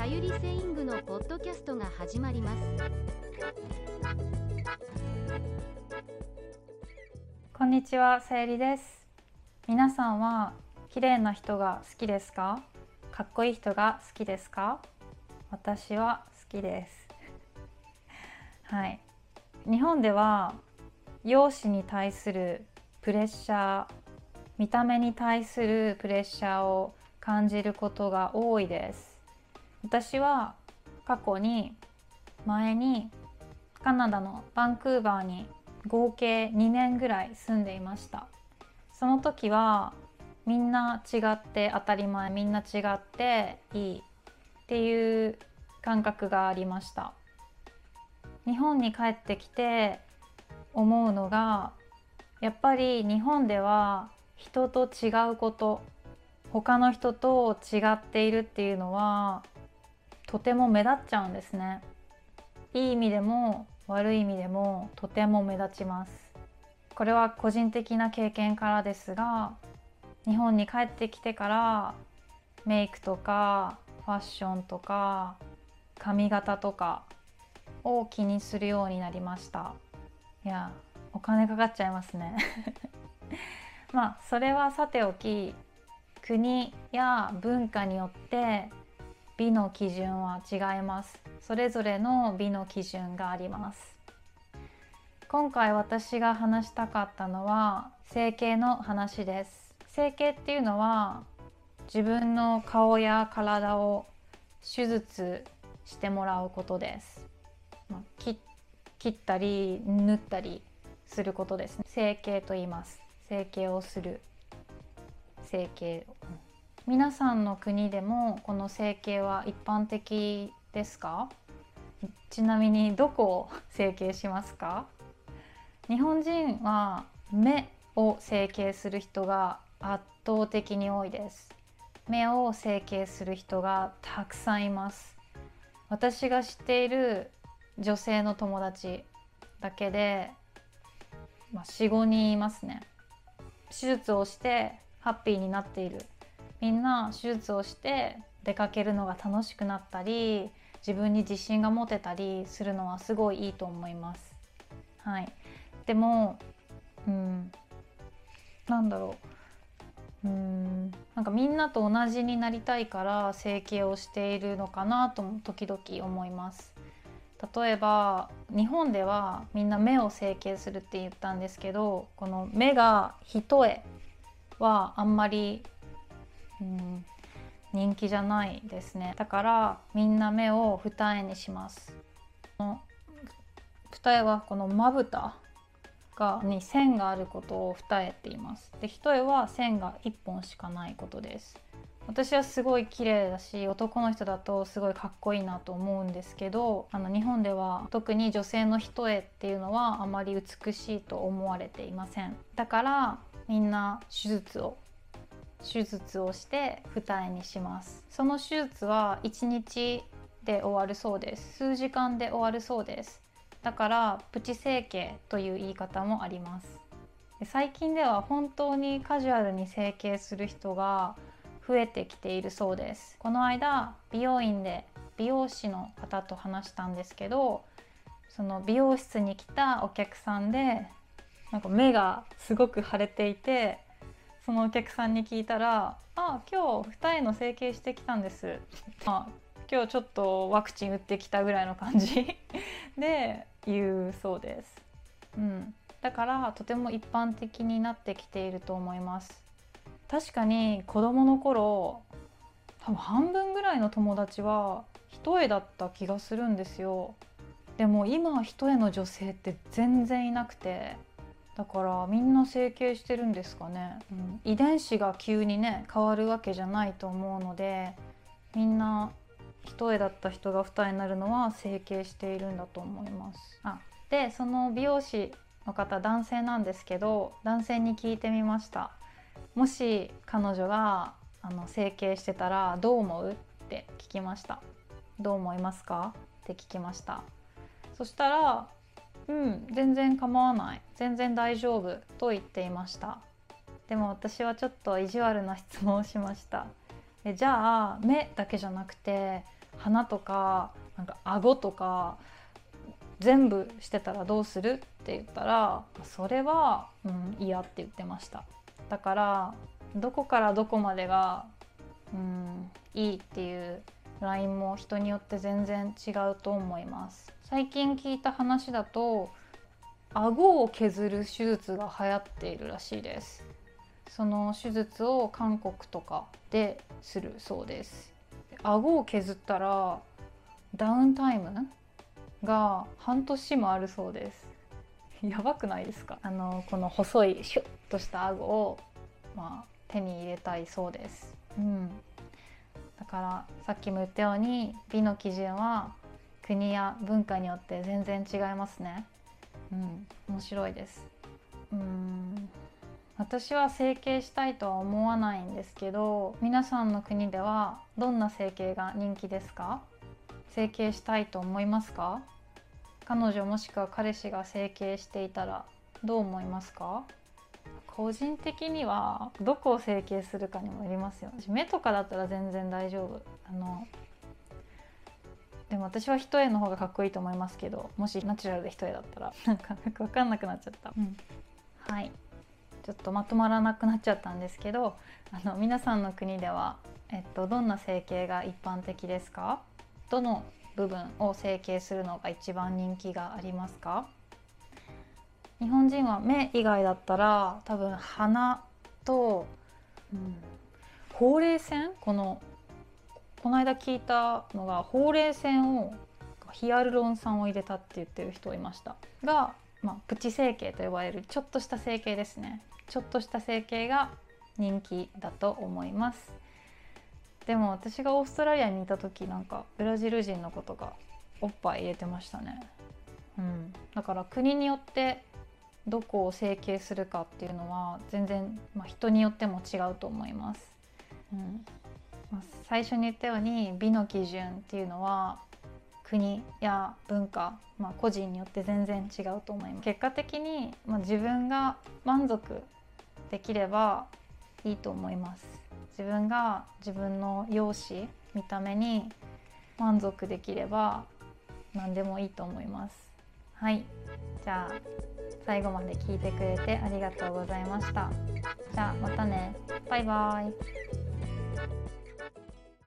さゆりセイングのポッドキャストが始まります。 こんにちは、さゆりです。皆さんは綺麗な人が好きですか？かっこいい人が好きですか？私は好きです。はい。日本では容姿に対するプレッシャー、見た目に対するプレッシャーを感じることが多いです。私は過去に前にカナダのバンクーバーに合計2年ぐらい住んでいました。その時はみんな違って当たり前、みんな違っていいっていう感覚がありました。日本に帰ってきて思うのが、やっぱり日本では人と違うこと、他の人と違っているっていうのはとても目立っちゃうんですね。いい意味でも悪い意味でもとても目立ちます。これは個人的な経験からですが、日本に帰ってきてからメイクとかファッションとか髪型とかを気にするようになりました。いや、お金かかっちゃいますねまあそれはさておき、国や文化によって美の基準は違います。それぞれの美の基準があります。今回私が話したかったのは整形の話です。整形っていうのは自分の顔や体を手術してもらうことです。切ったり縫ったりすることですね。整形と言います。整形をする。整形。皆さんの国でもこの整形は一般的ですか？ちなみにどこを整形しますか？日本人は目を整形する人が圧倒的に多いです。目を整形する人がたくさんいます。私が知っている女性の友達だけで、4、5人いますね。手術をしてハッピーになっている。みんな手術をして出かけるのが楽しくなったり、自分に自信が持てたりするのはすごいいいと思います。はい。でも、なんだろう。なんかみんなと同じになりたいから整形をしているのかなとも時々思います。例えば日本ではみんな目を整形するって言ったんですけど、この目が一重はあんまり、人気じゃないですね。だからみんな目を二重にします。二重はこのまぶたに線があることを二重って言います。で、一重は線が一本しかないことです。私はすごい綺麗だし、男の人だとすごいかっこいいなと思うんですけど、日本では特に女性の一重っていうのはあまり美しいと思われていません。だからみんな手術をして二重にします。その手術は1日で終わるそうです。数時間で終わるそうです。だからプチ整形という言い方もあります。最近では本当にカジュアルに整形する人が増えてきているそうです。この間美容院で美容師の方と話したんですけど、その美容室に来たお客さんでなんか目がすごく腫れていて、そのお客さんに聞いたら、今日二重の整形してきたんです今日ちょっとワクチン打ってきたぐらいの感じで言うそうです。だからとても一般的になってきていると思います。確かに子供の頃、多分半分ぐらいの友達は一重だった気がするんですよ。でも今一重の女性って全然いなくて、だからみんな整形してるんですかね。遺伝子が急にね変わるわけじゃないと思うので、みんな一重だった人が二重になるのは整形しているんだと思います。でその美容師の方、男性なんですけど、男性に聞いてみました。もし彼女が整形してたらどう思うって聞きました。どう思いますかって聞きました。そしたら全然構わない、全然大丈夫と言っていました。でも私はちょっと意地悪な質問をしました。じゃあ目だけじゃなくて鼻とかなんか顎とか全部してたらどうするって言ったら、それは、嫌って言ってました。だからどこからどこまでが、いいっていうラインも人によって全然違うと思います。最近聞いた話だと顎を削る手術が流行っているらしいです。その手術を韓国とかでするそうです。顎を削ったらダウンタイムが半年もあるそうです。やばくないですか？この細いシュッとした顎を、手に入れたいそうです。だからさっきも言ったように美の基準は国や文化によって全然違いますね。面白いです。私は整形したいとは思わないんですけど、皆さんの国ではどんな整形が人気ですか？整形したいと思いますか？彼女もしくは彼氏が整形していたらどう思いますか？個人的にはどこを整形するかにもよりますよ。目とかだったら全然大丈夫。でも私は一重の方がかっこいいと思いますけど、もしナチュラルで一重だったらなんか分かんなくなっちゃった。はい、ちょっとまとまらなくなっちゃったんですけど、皆さんの国では、どんな整形が一般的ですか？どの部分を整形するのが一番人気がありますか？日本人は目以外だったら多分鼻と、ほうれい線、この間聞いたのがほうれい線をヒアルロン酸を入れたって言ってる人いましたが、プチ整形と呼ばれるちょっとした整形ですね。ちょっとした整形が人気だと思います。でも私がオーストラリアにいた時、なんかブラジル人の子とかおっぱい入れてましたね。だから国によってどこを整形するかっていうのは全然、人によっても違うと思います。最初に言ったように美の基準っていうのは国や文化、個人によって全然違うと思います。結果的に、自分が満足できればいいと思います。自分が自分の容姿、見た目に満足できれば何でもいいと思います。はい、じゃあ最後まで聞いてくれてありがとうございました。じゃあまたね。バイバイ。